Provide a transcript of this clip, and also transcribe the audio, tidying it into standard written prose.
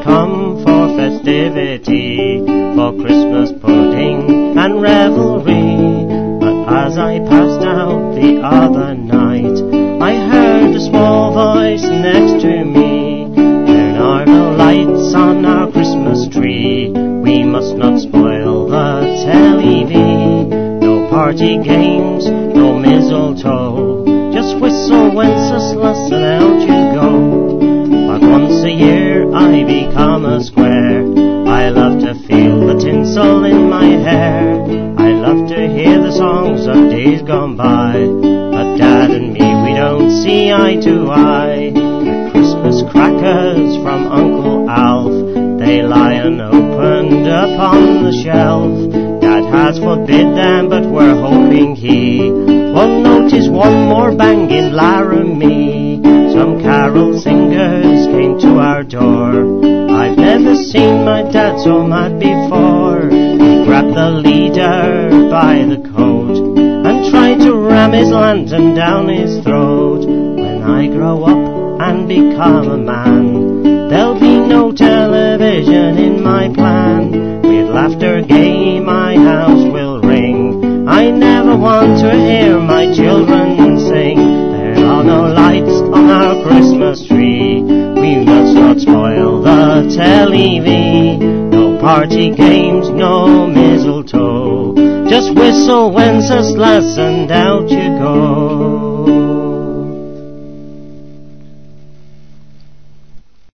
come for festivity, for Christmas pudding and revelry. But as I passed out the other night, I heard a small voice next to me. There are no lights on our Christmas tree. We must not spoil the television. No party games, no mistletoe. Just whistle Wenceslas and out you go. But once a year I become a square. I love to feel the tinsel in my hair. I love to hear the songs of days gone by. But Dad and me, we don't see eye to eye. The Christmas crackers from Uncle Alf, they lie unopened upon the shelf. Dad has forbid them, but we're hoping he won't notice one more banging Laramie. Some carol singers came to our door. I've never seen my dad so mad before. He grabbed the leader by the coat and tried to ram his lantern down his throat. When I grow up and become a man, there'll be no television in my plan. With laughter gay my house will ring. I never want to hear my children sing. There are no lights on our Christmas tree. We must not spoil the television. No party games, no mistletoe. Just whistle Wenceslas and out you go.